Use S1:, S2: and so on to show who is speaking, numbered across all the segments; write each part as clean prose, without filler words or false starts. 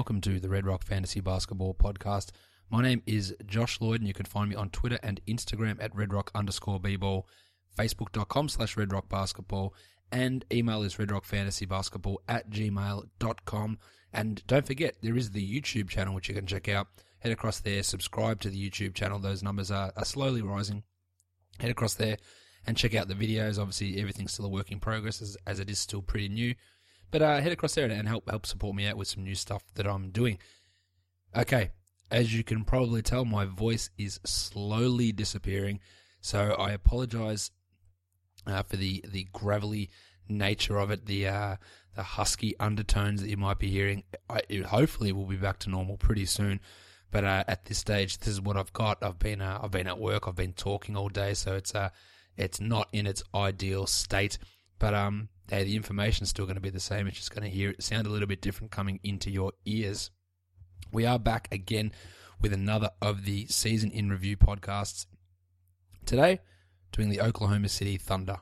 S1: welcome to the Red Rock Fantasy Basketball Podcast. My name is Josh Lloyd, and you can find me on Twitter and Instagram at redrock_bball, facebook.com/redrockbasketball, and email is redrockfantasybasketball@gmail.com. And don't forget, there is the YouTube channel, which you can check out. Head across there, subscribe to the YouTube channel. Those numbers are slowly rising. Head across there and check out the videos. Obviously, everything's still a work in progress as it is still pretty new. But head across there and help support me out with some new stuff that I'm doing. Okay, as you can probably tell, my voice is slowly disappearing. So I apologize for the gravelly nature of it, the husky undertones that you might be hearing. Hopefully we'll be back to normal pretty soon. But at this stage, this is what I've got. I've been at work. I've been talking all day, so it's not in its ideal state. But hey, the information's still going to be the same. It's just going to hear it sound a little bit different coming into your ears. We are back again with another of the season in review podcasts. Today, doing the Oklahoma City Thunder.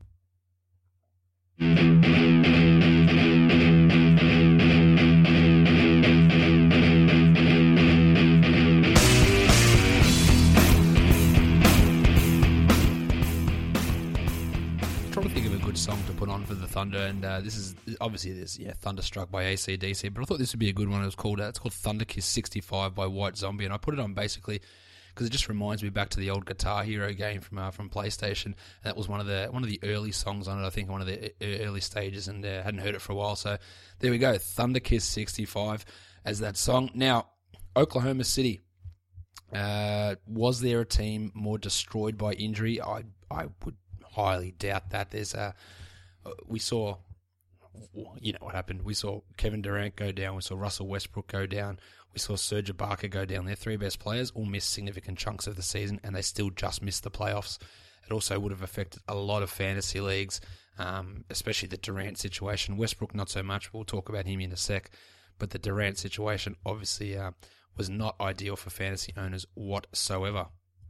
S1: Song to put on for the Thunder, and this is obviously Thunderstruck by AC/DC, but I thought this would be a good one. It's called Thunder Kiss 65 by White Zombie, and I put it on basically because it just reminds me back to the old Guitar Hero game from PlayStation. And that was one of the early songs on it, I think, one of the early stages, and hadn't heard it for a while. So there we go, Thunder Kiss 65 as that song. Now, Oklahoma City, was there a team more destroyed by injury? I would highly doubt that. We saw, you know what happened. We saw Kevin Durant go down. We saw Russell Westbrook go down. We saw Serge Ibaka go down. Their three best players all missed significant chunks of the season, and they still just missed the playoffs. It also would have affected a lot of fantasy leagues, especially the Durant situation. Westbrook, not so much. We'll talk about him in a sec. But the Durant situation obviously was not ideal for fantasy owners whatsoever.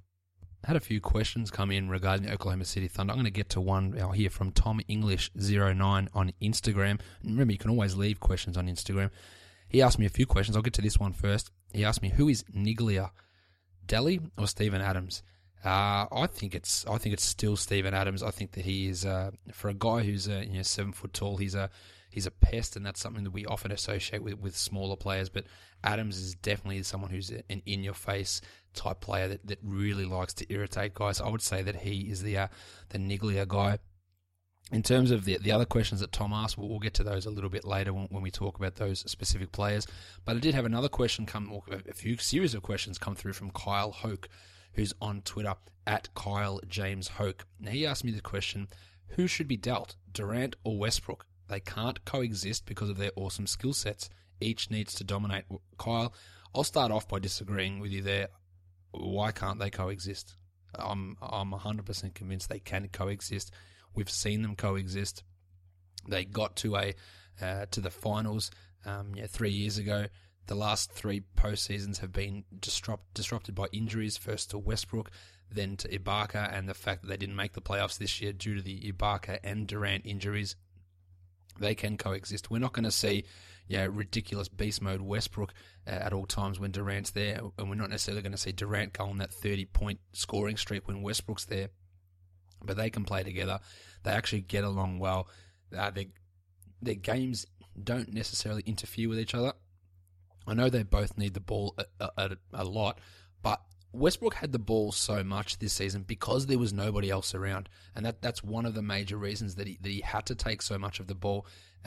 S1: I had a few questions come in regarding the Oklahoma City Thunder. I'm going to get to one here from Tom English09 on Instagram. And remember, you can always leave questions on Instagram. He asked me a few questions. I'll get to this one first. He asked me, who is Niglia, Delly or Steven Adams? I think it's still Steven Adams. I think that he is, for a guy who's 7 foot tall, he's a pest, and that's something that we often associate with smaller players. But Adams is definitely someone who's an in-your-face type player that really likes to irritate guys. I would say that he is the Niglia guy. In terms of the other questions that Tom asked, we'll get to those a little bit later when we talk about those specific players. But I did have another question a few series of questions come through from Kyle Hoke, who's on Twitter at Kyle James Hoke. Now, he asked me the question, who should be dealt, Durant or Westbrook? They can't coexist because of their awesome skill sets. Each needs to dominate. Kyle, I'll start off by disagreeing with you there. Why can't they coexist? I'm 100% convinced they can coexist. We've seen them coexist. They got to the finals 3 years ago. The last three postseasons have been disrupted by injuries, first to Westbrook, then to Ibaka, and the fact that they didn't make the playoffs this year due to the Ibaka and Durant injuries. They can coexist. We're not going to see ridiculous beast mode Westbrook at all times when Durant's there, and we're not necessarily going to see Durant go on that 30-point scoring streak when Westbrook's there. But they can play together. They actually get along well. Their games don't necessarily interfere with each other. I know they both need the ball a lot, but Westbrook had the ball so much this season because there was nobody else around, and that's one of the major reasons that he had to take so much of the ball.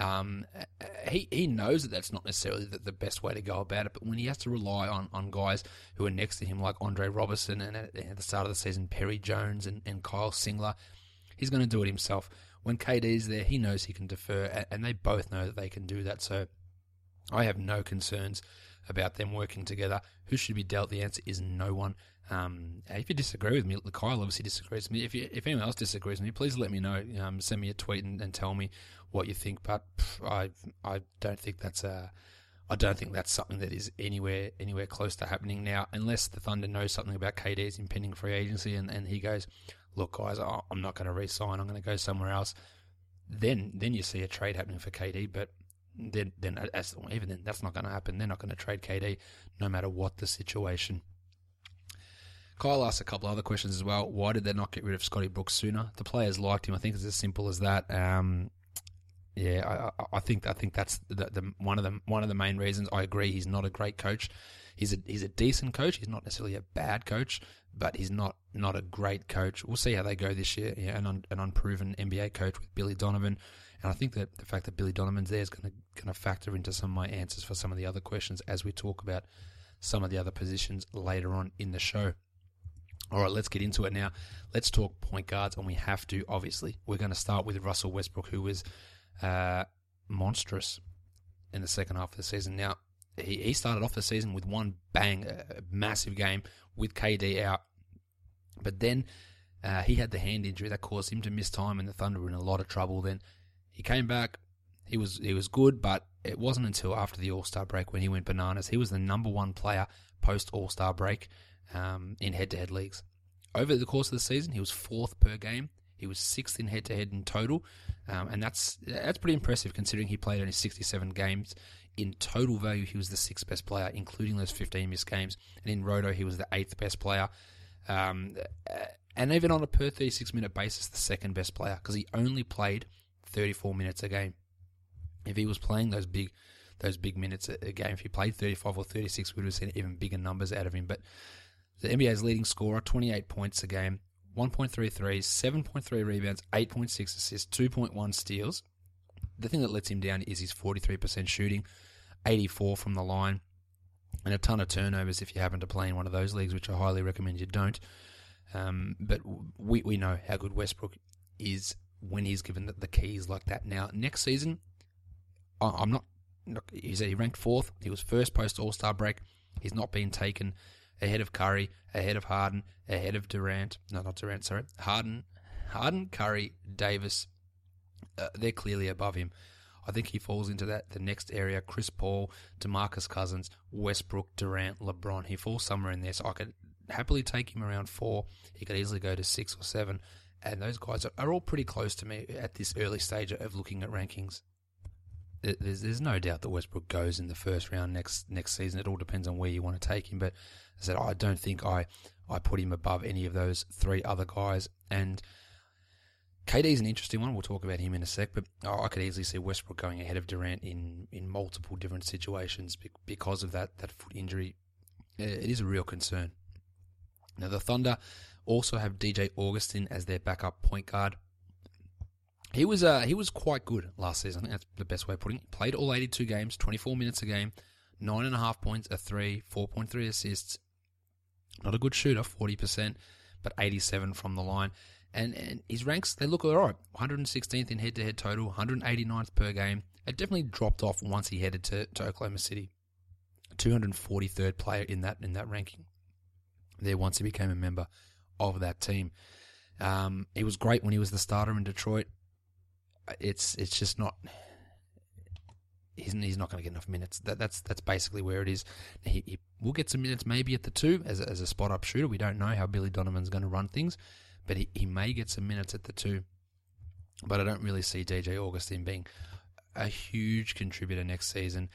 S1: He knows that that's not necessarily the best way to go about it, but when he has to rely on guys who are next to him like Andre Robertson and at the start of the season Perry Jones and Kyle Singler, he's going to do it himself. When KD's there, he knows he can defer, and they both know that they can do that, so I have no concerns about them working together. Who should be dealt? The answer is no one. If you disagree with me, Kyle obviously disagrees with me. If anyone else disagrees with me, please let me know. Send me a tweet and tell me what you think. But I don't think that's something that is anywhere close to happening now, unless the Thunder knows something about KD's impending free agency and he goes, look guys, I'm not going to re-sign. I'm going to go somewhere else. Then you see a trade happening for KD, but even then, that's not going to happen. They're not going to trade KD no matter what the situation. Kyle asked a couple other questions as well. Why did they not get rid of Scotty Brooks sooner? The players liked him. I think it's as simple as that. I think that's one of the main reasons. I agree. He's not a great coach. He's a decent coach. He's not necessarily a bad coach, but he's not a great coach. We'll see how they go this year. Yeah, an unproven NBA coach with Billy Donovan, and I think that the fact that Billy Donovan's there is going to factor into some of my answers for some of the other questions as we talk about some of the other positions later on in the show. All right, let's get into it now. Let's talk point guards, and we have to, obviously. We're going to start with Russell Westbrook, who was monstrous in the second half of the season. Now, he started off the season with one bang, a massive game with KD out. But then he had the hand injury that caused him to miss time, and the Thunder were in a lot of trouble. Then he came back. He was good, but it wasn't until after the All-Star break when he went bananas. He was the number one player post-All-Star break in head-to-head leagues. Over the course of the season, he was 4th per game. He was 6th in head-to-head in total, and that's pretty impressive considering he played only 67 games. In total value, he was the 6th best player, including those 15 missed games. And in Roto, he was the 8th best player. And even on a per 36-minute basis, the 2nd best player, because he only played 34 minutes a game. If he was playing those big minutes a game, if he played 35 or 36, we would have seen even bigger numbers out of him. But the NBA's leading scorer, 28 points a game, 1.3 threes, 7.3 rebounds, 8.6 assists, 2.1 steals. The thing that lets him down is his 43% shooting, 84 from the line, and a ton of turnovers if you happen to play in one of those leagues, which I highly recommend you don't. But we know how good Westbrook is when he's given the keys like that. Now, next season, I'm not he said he ranked 4th. He was first post All-Star break. He's not been taken ahead of Curry, ahead of Harden, ahead of Durant. No, not Durant, sorry. Harden, Curry, Davis. They're clearly above him. I think he falls into the next area. Chris Paul, DeMarcus Cousins, Westbrook, Durant, LeBron. He falls somewhere in there. So I could happily take him around 4. He could easily go to 6 or 7. And those guys are all pretty close to me at this early stage of looking at rankings. There's no doubt that Westbrook goes in the first round next season. It all depends on where you want to take him. But as I said, I don't think I put him above any of those 3 other guys. And KD's an interesting one. We'll talk about him in a sec. But I could easily see Westbrook going ahead of Durant in multiple different situations because of that foot injury. It is a real concern. Now, the Thunder also have DJ Augustin as their backup point guard. He was quite good last season. I think that's the best way of putting it. He played all 82 games, 24 minutes a game, 9.5 points, a 3, 4.3 assists. Not a good shooter, 40%, but 87 from the line. And his ranks, they look all right. 116th in head-to-head total, 189th per game. It definitely dropped off once he headed to Oklahoma City. 243rd player in that ranking there once he became a member of that team. He was great when he was the starter in Detroit. It's just not. He's not going to get enough minutes. That's basically where it is. He will get some minutes maybe at the 2 as a spot up shooter. We don't know how Billy Donovan's going to run things, but he may get some minutes at the 2. But I don't really see DJ Augustin being a huge contributor next season.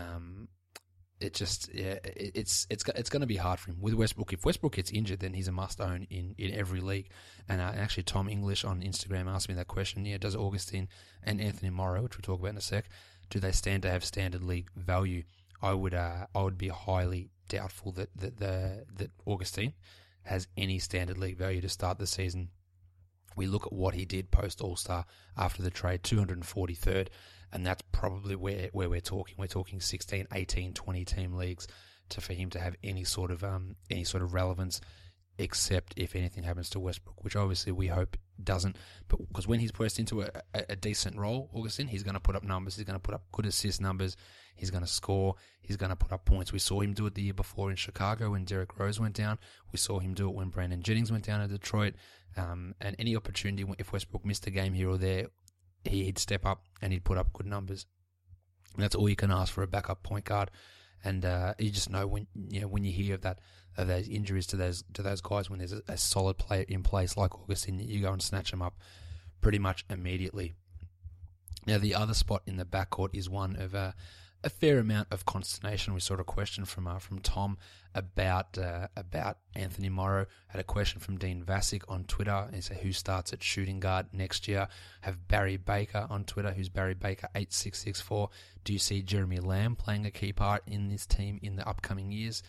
S1: It's going to be hard for him with Westbrook. If Westbrook gets injured, then he's a must-own in every league. And actually, Tom English on Instagram asked me that question. Yeah, does Augustin and Anthony Morrow, which we'll talk about in a sec, do they stand to have standard league value? I would be highly doubtful that Augustin has any standard league value to start the season. We look at what he did post All-Star after the trade, 243rd. And that's probably where we're talking. We're talking 16, 18, 20 team leagues for him to have any sort of relevance, except if anything happens to Westbrook, which obviously we hope doesn't. But because when he's pressed into a decent role, Augustin, he's going to put up numbers. He's going to put up good assist numbers. He's going to score. He's going to put up points. We saw him do it the year before in Chicago when Derrick Rose went down. We saw him do it when Brandon Jennings went down to Detroit. And any opportunity, if Westbrook missed a game here or there, he'd step up and he'd put up good numbers. And that's all you can ask for a backup point guard. And you just know when you hear of those injuries to those guys, when there's a solid player in place like Augustin, you go and snatch them up pretty much immediately. Now, the other spot in the backcourt is one of a fair amount of consternation. We saw a question from Tom about Anthony Morrow. Had a question from Dean Vasic on Twitter. He said, who starts at shooting guard next year? Have Barry Baker on Twitter, who's Barry Baker 8664. Do you see Jeremy Lamb playing a key part in this team in the upcoming years?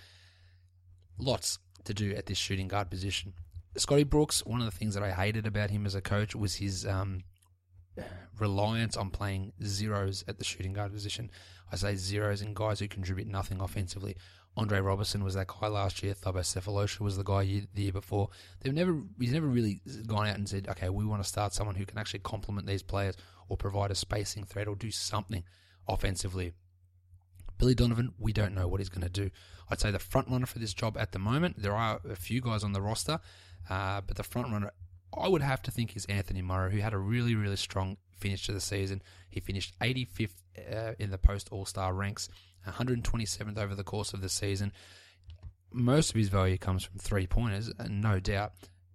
S1: Lots to do at this shooting guard position. Scotty Brooks, one of the things that I hated about him as a coach was his reliance on playing zeros at the shooting guard position. I say zeros in guys who contribute nothing offensively. Andre Robertson was that guy last year. Thabo Sefolosha was the guy the year before. He's never really gone out and said, okay, we want to start someone who can actually complement these players or provide a spacing threat or do something offensively. Billy Donovan, we don't know what he's going to do. I'd say the front runner for this job at the moment, there are a few guys on the roster, but the front runner I would have to think is Anthony Morrow, who had a really, really strong finish to the season. He finished 85th in the post-All-Star ranks, 127th over the course of the season. Most of his value comes from three-pointers, and no doubt.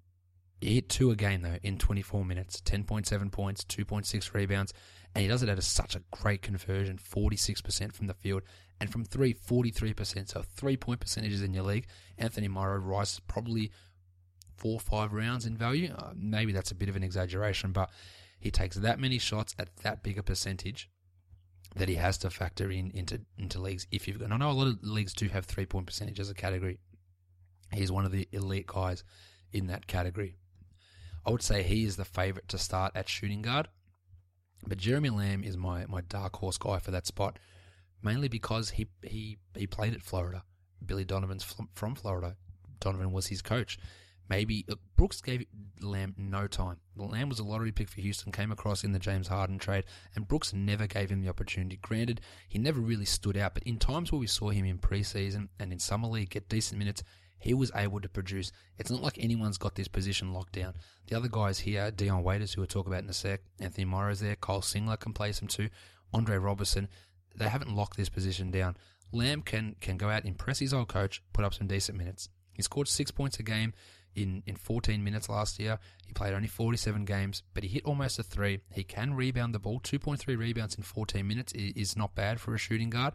S1: He hit 2 a game, though, in 24 minutes, 10.7 points, 2.6 rebounds, and he does it at such a great conversion, 46% from the field, and from three, 43%, so 3-point percentages in your league. Anthony Morrow rises probably 4 or 5 rounds in value. Maybe that's a bit of an exaggeration, but he takes that many shots at that big a percentage that he has to factor into leagues. If you've got, I know a lot of leagues do have 3-point percentage as a category. He's one of the elite guys in that category. I would say he is the favourite to start at shooting guard, but Jeremy Lamb is my dark horse guy for that spot, mainly because he played at Florida. Billy Donovan's from Florida. Donovan was his coach. Maybe Brooks gave Lamb no time. Lamb was a lottery pick for Houston, came across in the James Harden trade, and Brooks never gave him the opportunity. Granted, he never really stood out, but in times where we saw him in preseason and in summer league get decent minutes, he was able to produce. It's not like anyone's got this position locked down. The other guys here, Dion Waiters, who we'll talk about in a sec, Anthony Morrow's there, Kyle Singler can play some too, Andre Robertson, they haven't locked this position down. Lamb can go out, impress his old coach, put up some decent minutes. He scored 6 points a game in 14 minutes last year. He played only 47 games, but he hit almost a 3. He can rebound the ball. 2.3 rebounds in 14 minutes is not bad for a shooting guard.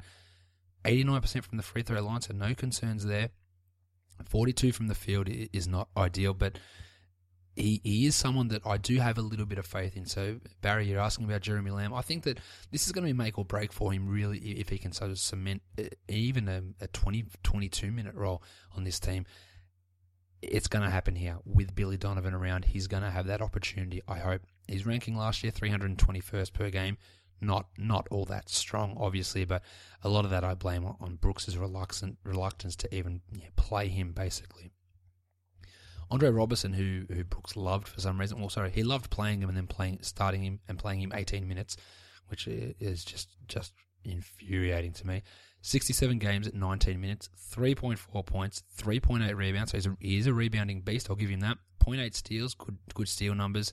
S1: 89% from the free throw line, so no concerns there. 42 from the field is not ideal, but he is someone that I do have a little bit of faith in. So, Barry, you're asking about Jeremy Lamb. I think that this is going to be make or break for him, really, if he can sort of cement even a 20, 22-minute role on this team. It's going to happen here with Billy Donovan around. He's going to have that opportunity, I hope. His ranking last year, 321st per game. Not all that strong, obviously, but a lot of that I blame on Brooks' reluctance to even play him, basically. Andre Robertson, who Brooks loved for some reason, he loved playing him and then starting him and playing him 18 minutes, which is just infuriating to me. 67 games at 19 minutes, 3.4 points, 3.8 rebounds. So he is a rebounding beast, I'll give him that. 0.8 steals, good steal numbers.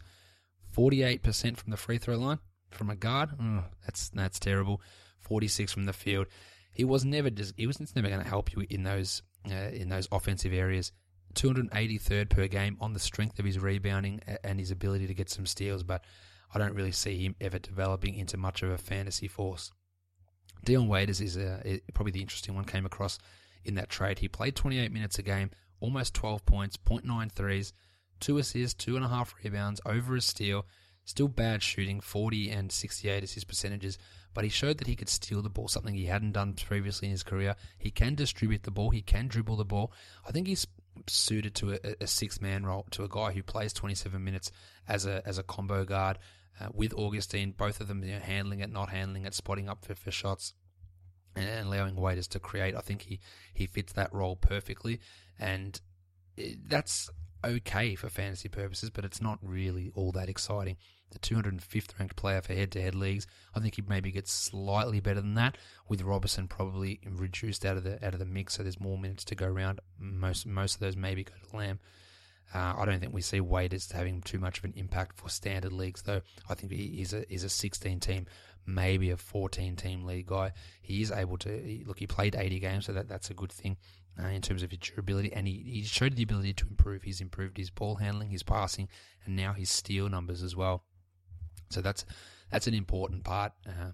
S1: 48% from the free throw line from a guard. That's terrible. 46 from the field. He was never going to help you in those offensive areas. 283rd per game on the strength of his rebounding and his ability to get some steals, but I don't really see him ever developing into much of a fantasy force. Dion Waiters is probably the interesting one, came across in that trade. He played 28 minutes a game, almost 12 points, 0.9 threes, 2 assists, 2.5 rebounds, over a steal. Still bad shooting, 40 and 68 is his percentages, but he showed that he could steal the ball, something he hadn't done previously in his career. He can distribute the ball, he can dribble the ball. I think he's suited to a six-man role, to a guy who plays 27 minutes as a combo guard with Augustine, both of them handling it, not handling it, spotting up for shots, and allowing Waiters to create. I think he fits that role perfectly, and that's okay for fantasy purposes, but it's not really all that exciting. The 205th ranked player for head-to-head leagues. I think he maybe gets slightly better than that, with Robertson probably reduced out of the mix, so there's more minutes to go around. Most of those maybe go to Lamb. I don't think we see Waiters having too much of an impact for standard leagues, though. I think he's a 16-team, maybe a 14-team league guy. He is able to he played 80 games, so that's a good thing in terms of his durability, and he showed the ability to improve. He's improved his ball handling, his passing, and now his steal numbers as well. So that's that's an important part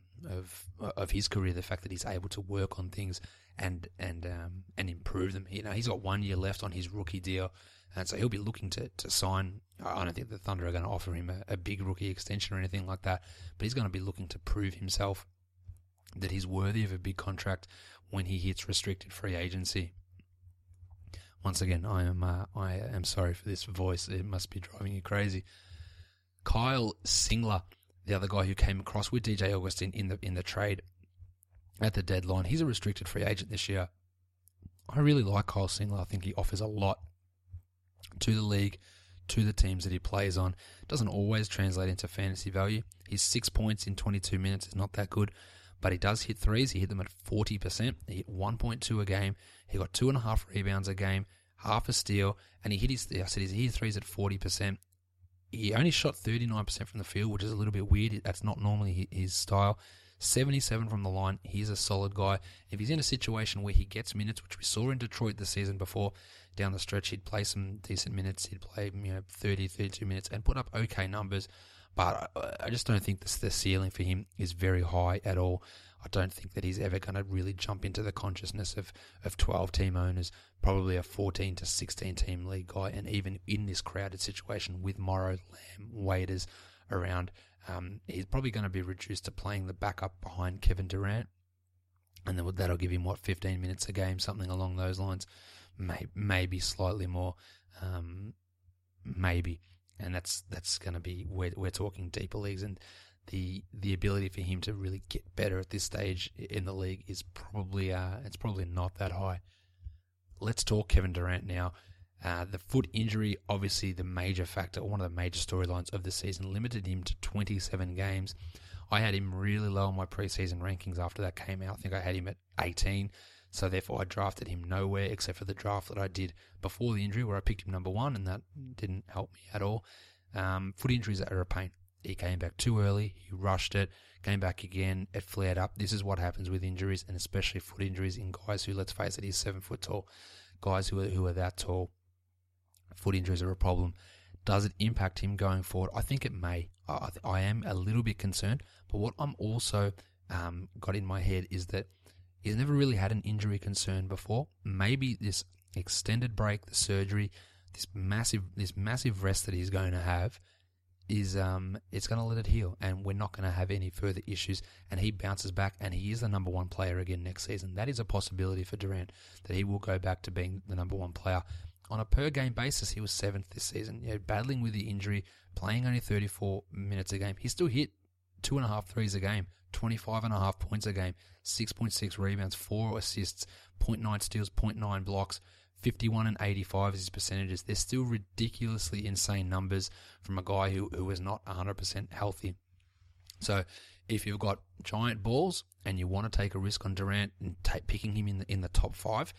S1: of his career. The fact that he's able to work on things and improve them. He's got 1 year left on his rookie deal, and so he'll be looking to sign. I don't think the Thunder are going to offer him a big rookie extension or anything like that, but he's going to be looking to prove himself that he's worthy of a big contract when he hits restricted free agency. Once again, I am sorry for this voice. It must be driving you crazy. Kyle Singler, the other guy who came across with DJ Augustin in the trade at the deadline, he's a restricted free agent this year. I really like Kyle Singler. I think he offers a lot to the league, to the teams that he plays on. Doesn't always translate into fantasy value. His 6 points in 22 minutes is not that good, but he does hit threes. He hit them at 40%. He hit 1.2 a game. He got 2.5 rebounds a game, half a steal, and he hit threes at 40%. He only shot 39% from the field, which is a little bit weird. That's not normally his style. 77 from the line. He's a solid guy. If he's in a situation where he gets minutes, which we saw in Detroit the season before, down the stretch, he'd play some decent minutes. He'd play 30, 32 minutes and put up okay numbers. But I just don't think the ceiling for him is very high at all. I don't think that he's ever going to really jump into the consciousness of 12-team owners, probably a 14 to 16-team league guy. And even in this crowded situation with Morrow, Lamb, Waiters around, he's probably going to be reduced to playing the backup behind Kevin Durant. And then that'll give him, 15 minutes a game, something along those lines. Maybe slightly more. Maybe. And that's going to be, we're talking deeper leagues, and the ability for him to really get better at this stage in the league is probably not that high. Let's talk Kevin Durant now. The foot injury, obviously the major factor, one of the major storylines of the season, limited him to 27 games. I had him really low on my preseason rankings after that came out. I think I had him at 18. So therefore I drafted him nowhere except for the draft that I did before the injury where I picked him number 1, and that didn't help me at all. Foot injuries are a pain. He came back too early. He rushed it. Came back again. It flared up. This is what happens with injuries, and especially foot injuries in guys who, let's face it, he's 7 foot tall. Guys who are that tall. Foot injuries are a problem. Does it impact him going forward? I think it may. I am a little bit concerned, but what I'm also got in my head is that he's never really had an injury concern before. Maybe this extended break, the surgery, this massive rest that he's going to have is it's going to let it heal, and we're not going to have any further issues, and he bounces back and he is the number 1 player again next season. That is a possibility for Durant, that he will go back to being the number 1 player. On a per game basis, he was 7th this season, battling with the injury, playing only 34 minutes a game. He still hit 2.5 threes a game, 25.5 points a game, 6.6 rebounds, 4 assists, 0.9 steals, 0.9 blocks, 51 and 85 is his percentages. They're still ridiculously insane numbers from a guy who is not 100% healthy. So if you've got giant balls and you want to take a risk on Durant and picking him in the top 5,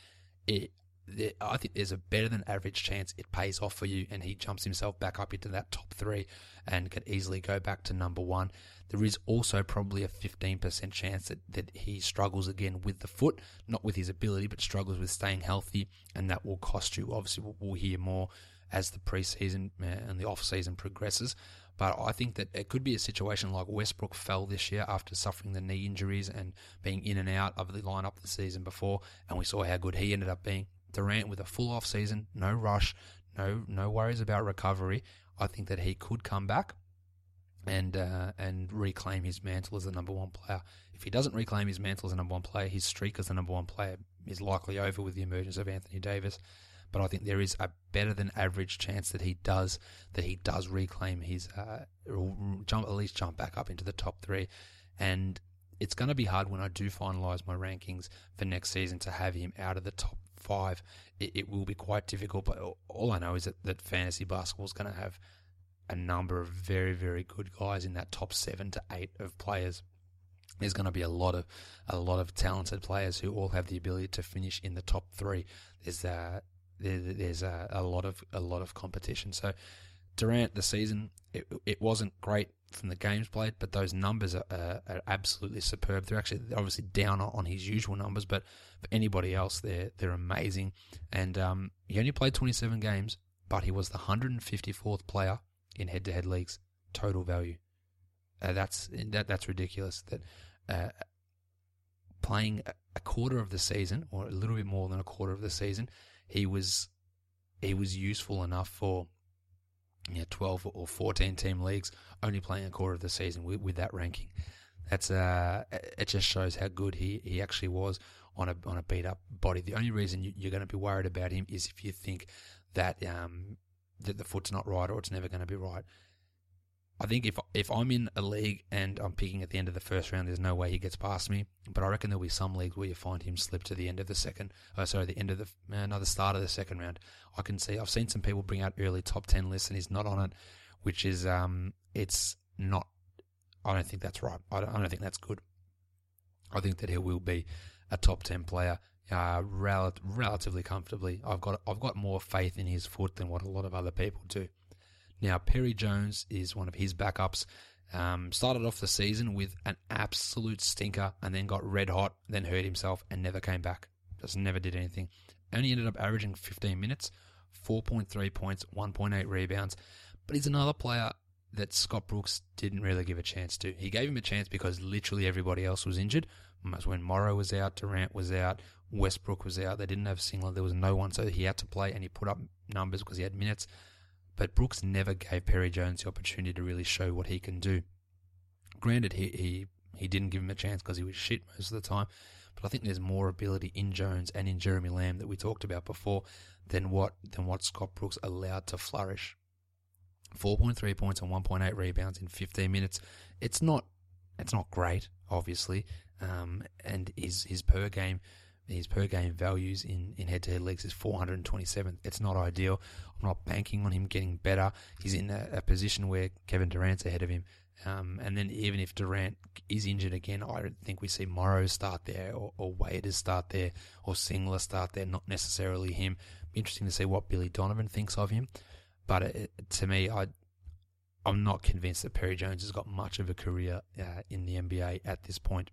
S1: I think there's a better than average chance it pays off for you and he jumps himself back up into that top 3 and could easily go back to number 1. There is also probably a 15% chance that he struggles again with the foot, not with his ability, but struggles with staying healthy, and that will cost you. Obviously, we'll hear more as the preseason and the off-season progresses. But I think that it could be a situation like Westbrook fell this year after suffering the knee injuries and being in and out of the lineup the season before, and we saw how good he ended up being. Durant with a full off-season, no rush, no worries about recovery. I think that he could come back and reclaim his mantle as the number 1 player. If he doesn't reclaim his mantle as the number 1 player, his streak as the number 1 player is likely over with the emergence of Anthony Davis. But I think there is a better than average chance that he does reclaim his at least jump back up into the top 3. And it's going to be hard when I do finalise my rankings for next season to have him out of the top 5. It will be quite difficult, but all I know is that fantasy basketball is going to have a number of very, very good guys in that top 7 to 8 of players. There's going to be a lot of talented players who all have the ability to finish in the top 3. There's a lot of competition. So Durant, the season, it wasn't great from the games played, but those numbers are absolutely superb. They're obviously down on his usual numbers, but for anybody else, they're amazing. And he only played 27 games, but he was the 154th player in head-to-head leagues total value. That's ridiculous. That playing a quarter of the season, or a little bit more than a quarter of the season, he was useful enough for 12 or 14 team leagues, only playing a quarter of the season with that ranking. That's it just shows how good he actually was on a beat up body. The only reason you're going to be worried about him is if you think that that the foot's not right or it's never going to be right. I think if I'm in a league and I'm picking at the end of the first round, there's no way he gets past me. But I reckon there'll be some leagues where you find him slip to the end of the the start of the second round. I've seen some people bring out early top 10 lists and he's not on it, which is it's not. I don't think that's right. I don't think that's good. I think that he will be a top 10 player relatively comfortably. I've got more faith in his foot than what a lot of other people do. Now, Perry Jones is one of his backups. Started off the season with an absolute stinker and then got red hot, then hurt himself and never came back. Just never did anything. Only ended up averaging 15 minutes, 4.3 points, 1.8 rebounds. But he's another player that Scott Brooks didn't really give a chance to. He gave him a chance because literally everybody else was injured. When Morrow was out, Durant was out, Westbrook was out. They didn't have Singler. There was no one, so he had to play, and he put up numbers because he had minutes. But Brooks never gave Perry Jones the opportunity to really show what he can do. Granted, he didn't give him a chance because he was shit most of the time, but I think there's more ability in Jones and in Jeremy Lamb that we talked about before than what Scott Brooks allowed to flourish. 4.3 points and 1.8 rebounds in 15 minutes. It's not great, obviously, and his per game values in head-to-head leagues is 427th. It's not ideal. I'm not banking on him getting better. He's in a position where Kevin Durant's ahead of him. And then even if Durant is injured again, I don't think we see Morrow start there or Waiters start there or Singler start there, not necessarily him. Be interesting to see what Billy Donovan thinks of him. But to me, I'm not convinced that Perry Jones has got much of a career in the NBA at this point.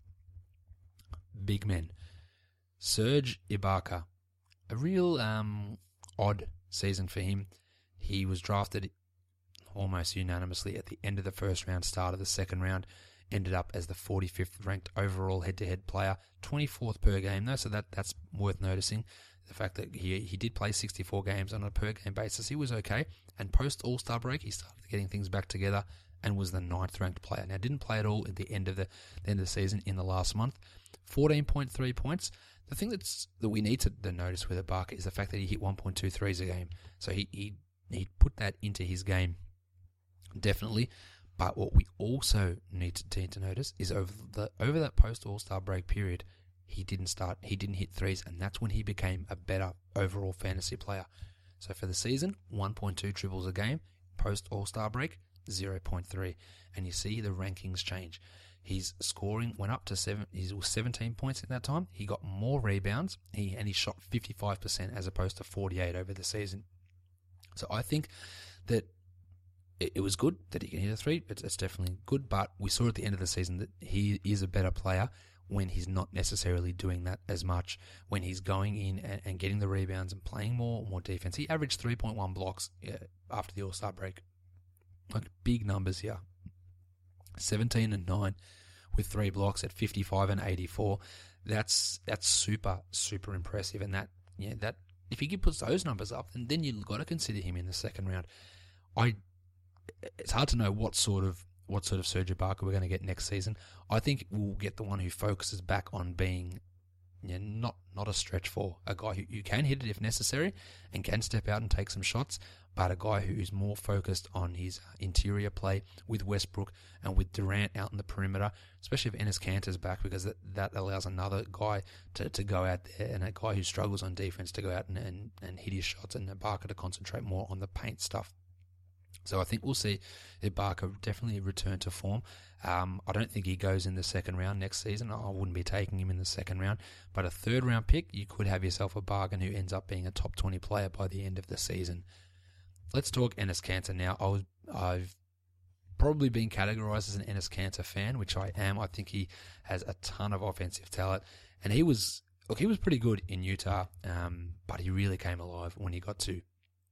S1: Big men. Serge Ibaka, a real odd season for him. He was drafted almost unanimously at the end of the first round, start of the second round. Ended up as the 45th ranked overall head-to-head player, 24th per game though, so that's worth noticing. The fact that he did play 64 games on a per-game basis, he was okay. And post-All-Star break, he started getting things back together and was the 9th ranked player. Now, didn't play at all at the end of the season in the last month. 14.3 points. The thing that we need to notice with Ibaka is the fact that he hit 1.2 threes a game. So he put that into his game, definitely. But what we also need to notice is over that post-All-Star break period, he didn't hit threes, and that's when he became a better overall fantasy player. So for the season, 1.2 triples a game. Post All-Star break, 0.3. And you see the rankings change. His scoring went up to he was 17 points at that time. He got more rebounds, and he shot 55% as opposed to 48 over the season. So I think that it was good that he can hit a three. It's definitely good, but we saw at the end of the season that he is a better player when he's not necessarily doing that as much, when he's going in and getting the rebounds and playing more defense. He averaged 3.1 blocks after the All-Star break. Like, big numbers here. 17 and 9 with 3 blocks at 55 and 84. That's super, super impressive. And that if he puts those numbers up, then you've got to consider him in the second round. It's hard to know what sort of Serge Ibaka we're going to get next season. I think we'll get the one who focuses back on being not a stretch four, a guy who can hit it if necessary and can step out and take some shots, but a guy who's more focused on his interior play with Westbrook and with Durant out in the perimeter, especially if Enes Kanter's back, because that allows another guy to go out there, and a guy who struggles on defense to go out and hit his shots, and Ibaka to concentrate more on the paint stuff. So I think we'll see Ibaka definitely return to form. I don't think he goes in the second round next season. I wouldn't be taking him in the second round. But a third round pick, you could have yourself a bargain who ends up being a top 20 player by the end of the season. Let's talk Enes Kanter now. I've probably been categorized as an Enes Kanter fan, which I am. I think he has a ton of offensive talent. And he was pretty good in Utah, but he really came alive when he got to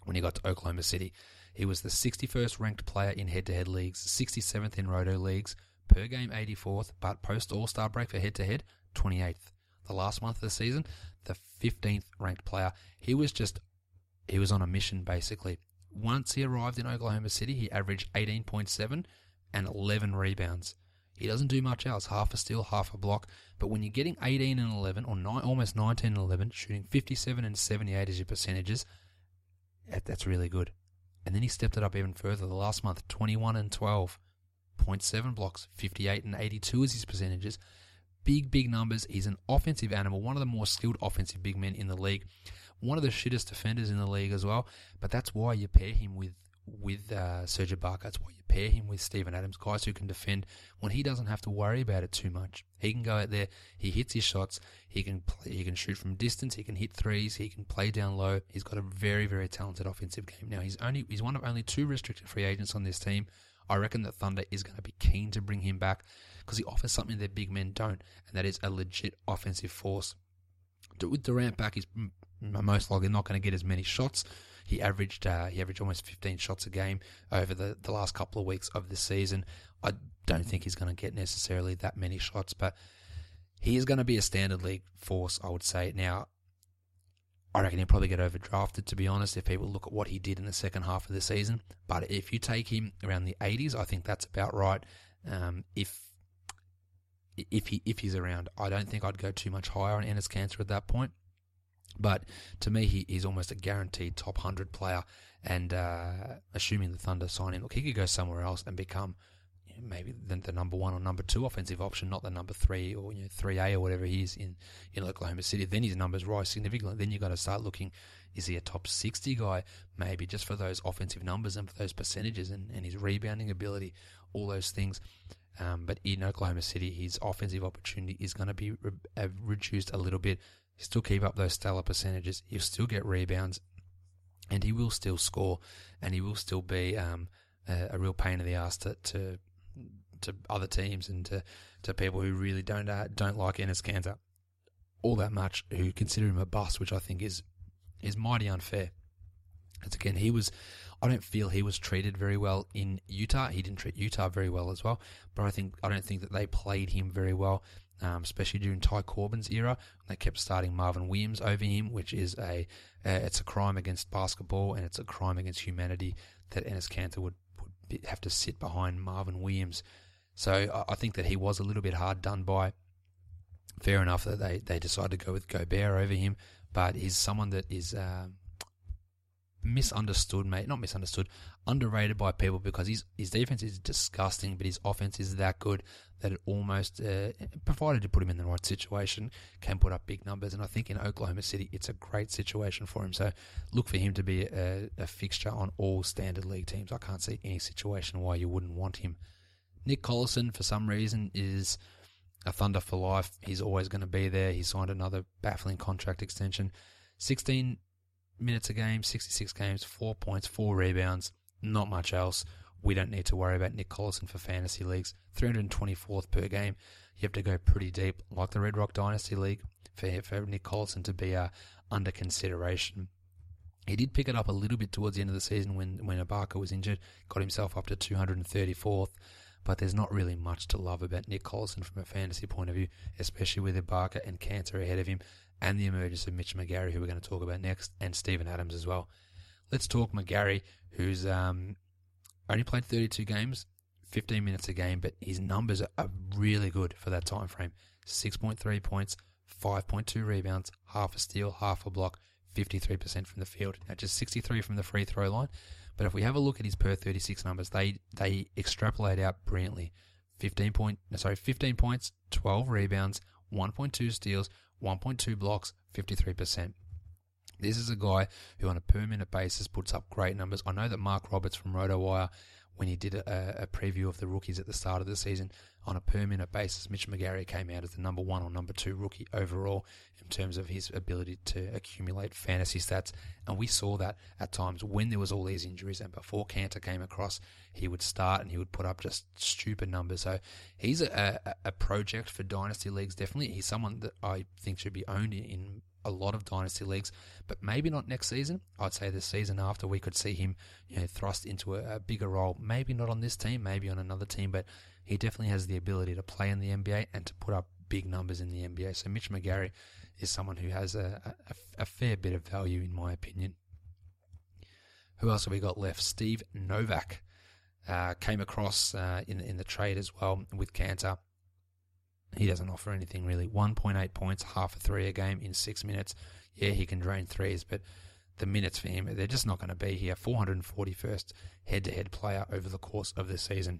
S1: when he got to Oklahoma City. He was the 61st ranked player in head-to-head leagues, 67th in roto leagues, per game 84th, but post All-Star break for head-to-head, 28th. The last month of the season, the 15th ranked player. He was on a mission, basically. Once he arrived in Oklahoma City, he averaged 18.7 and 11 rebounds. He doesn't do much else, half a steal, half a block. But when you're getting 18 and 11, or almost 19 and 11, shooting 57 and 78 as your percentages, that's really good. And then he stepped it up even further. The last month, 21 and 12, 0.7 blocks, 58 and 82 as his percentages. Big numbers. He's an offensive animal, one of the more skilled offensive big men in the league. One of the shittest defenders in the league as well. But that's why you pair him with Serge Ibaka. That's why you pair him with Steven Adams, guys who can defend when he doesn't have to worry about it too much. He can go out there, he hits his shots, he can shoot from distance, he can hit threes, he can play down low. He's got a very, very talented offensive game. Now, he's one of only 2 restricted free agents on this team. I reckon that Thunder is going to be keen to bring him back because he offers something that big men don't, and that is a legit offensive force. With Durant back, he's most likely not going to get as many shots. He averaged almost 15 shots a game over the last couple of weeks of the season. I don't think he's going to get necessarily that many shots, but he is going to be a standard league force, I would say. Now, I reckon he'll probably get overdrafted, to be honest, if people look at what he did in the second half of the season. But if you take him around the 80s, I think that's about right. If he's around, I don't think I'd go too much higher on Enes Kanter at that point. But to me, he's almost a guaranteed top 100 player. And assuming the Thunder sign him, look, he could go somewhere else and become maybe the number 1 or number 2 offensive option, not the number 3 or 3A or whatever he is in Oklahoma City. Then his numbers rise significantly. Then you've got to start looking, is he a top 60 guy? Maybe just for those offensive numbers and for those percentages and his rebounding ability, all those things. But in Oklahoma City, his offensive opportunity is going to be reduced a little bit. He'll still keep up those stellar percentages. He'll still get rebounds, and he will still score, and he will still be a real pain in the ass to other teams and to people who really don't like Enes Kanter all that much, who consider him a bust, which I think is mighty unfair. Because again, I don't feel he was treated very well in Utah. He didn't treat Utah very well as well, but I don't think that they played him very well, especially during Ty Corbin's era. They kept starting Marvin Williams over him, which is it's a crime against basketball and it's a crime against humanity that Enes Kanter would have to sit behind Marvin Williams. So I think that he was a little bit hard done by. Fair enough that they decided to go with Gobert over him, but he's someone that is underrated by people because his defense is disgusting, but his offense is that good that it almost, provided you put him in the right situation, can put up big numbers. And I think in Oklahoma City, it's a great situation for him. So look for him to be a fixture on all standard league teams. I can't see any situation why you wouldn't want him. Nick Collison, for some reason, is a Thunder for life. He's always going to be there. He signed another baffling contract extension. 16 minutes a game, 66 games, 4 points, 4 rebounds, not much else. We don't need to worry about Nick Collison for fantasy leagues. 324th per game. You have to go pretty deep, like the Red Rock Dynasty League, for Nick Collison to be under consideration. He did pick it up a little bit towards the end of the season when Ibaka was injured, got himself up to 234th, but there's not really much to love about Nick Collison from a fantasy point of view, especially with Ibaka and Kanter ahead of him, and the emergence of Mitch McGary, who we're going to talk about next, and Steven Adams as well. Let's talk McGary, who's only played 32 games, 15 minutes a game, but his numbers are really good for that time frame. 6.3 points, 5.2 rebounds, half a steal, half a block, 53% from the field. Now, just 63 from the free throw line. But if we have a look at his per 36 numbers, they extrapolate out brilliantly. 15 points, 12 rebounds, 1.2 steals, 1.2 blocks, 53%. This is a guy who on a per minute basis puts up great numbers. I know that Mark Roberts from RotoWire, when he did a preview of the rookies at the start of the season, on a per minute basis, Mitch McGarry came out as the number 1 or number 2 rookie overall in terms of his ability to accumulate fantasy stats. And we saw that at times when there was all these injuries and before Cantor came across, he would start and he would put up just stupid numbers. So he's a project for Dynasty Leagues, definitely. He's someone that I think should be owned in a lot of Dynasty Leagues, but maybe not next season. I'd say the season after we could see him thrust into a bigger role. Maybe not on this team, maybe on another team, but he definitely has the ability to play in the NBA and to put up big numbers in the NBA. So Mitch McGarry is someone who has a fair bit of value in my opinion. Who else have we got left? Steve Novak came across in the trade as well with Cantor. He doesn't offer anything really. 1.8 points, half a three a game in 6 minutes. Yeah, he can drain threes, but the minutes for him, they're just not going to be here. 441st head-to-head player over the course of the season.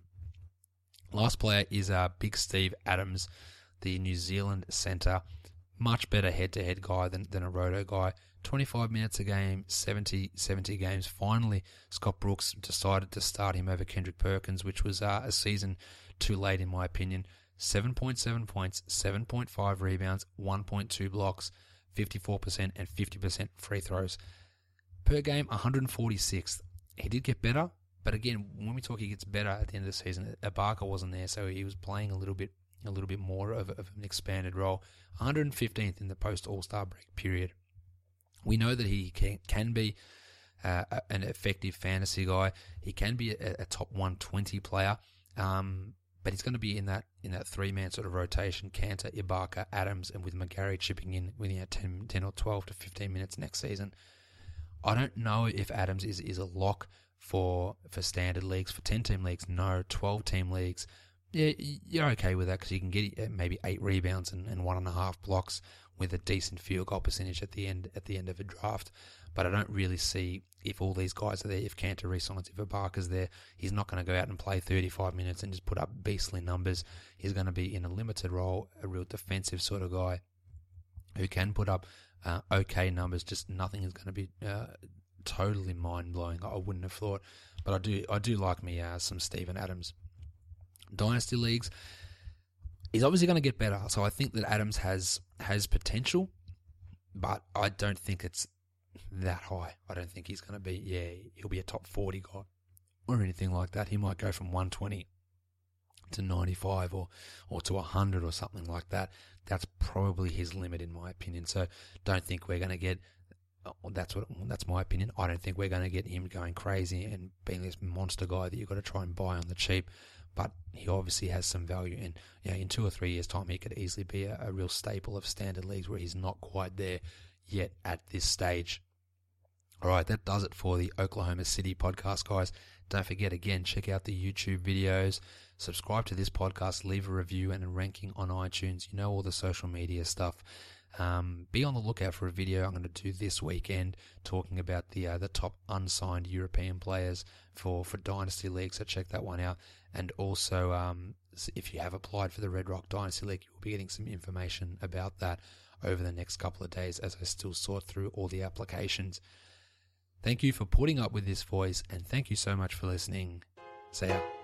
S1: Last player is Big Steve Adams, the New Zealand centre. Much better head-to-head guy than a roto guy. 25 minutes a game, 70 games. Finally, Scott Brooks decided to start him over Kendrick Perkins, which was a season too late in my opinion. 7.7 points, 7.5 rebounds, 1.2 blocks, 54% and 50% free throws. Per game, 146th. He did get better, but again, when we talk he gets better at the end of the season, Ibaka wasn't there, so he was playing a little bit more of an expanded role. 115th in the post-All-Star break period. We know that he can be an effective fantasy guy. He can be a top 120 player. But he's going to be in that 3-man sort of rotation, Cantor, Ibaka, Adams, and with McGarry chipping in with 10 or 12 to 15 minutes next season. I don't know if Adams is a lock for standard leagues. For 10-team leagues, no. 12-team leagues, yeah, you're okay with that because you can get maybe 8 rebounds and 1.5 blocks with a decent field goal percentage at the end of a draft. But I don't really see if all these guys are there, if Cantor re-signs, if Ibaka's there, he's not going to go out and play 35 minutes and just put up beastly numbers. He's going to be in a limited role, a real defensive sort of guy who can put up okay numbers, just nothing is going to be totally mind-blowing. I wouldn't have thought. But I do like me some Steven Adams. Dynasty leagues, he's obviously going to get better. So I think that Adams has potential, but I don't think it's that high. I don't think he's going to be, he'll be a top 40 guy or anything like that. He might go from 120 to 95 or to 100 or something like that. That's probably his limit in my opinion. So don't think we're going to get, that's my opinion. I don't think we're going to get him going crazy and being this monster guy that you've got to try and buy on the cheap. But he obviously has some value, and in 2 or 3 years' time, he could easily be a real staple of standard leagues where he's not quite there yet at this stage. All right, that does it for the Oklahoma City podcast, guys. Don't forget, again, check out the YouTube videos, subscribe to this podcast, leave a review and a ranking on iTunes. You know, all the social media stuff. Be on the lookout for a video I'm going to do this weekend talking about the top unsigned European players for Dynasty League, so check that one out. And also, if you have applied for the Red Rock Dynasty League, you'll be getting some information about that over the next couple of days as I still sort through all the applications. Thank you for putting up with this voice, and thank you so much for listening. See ya.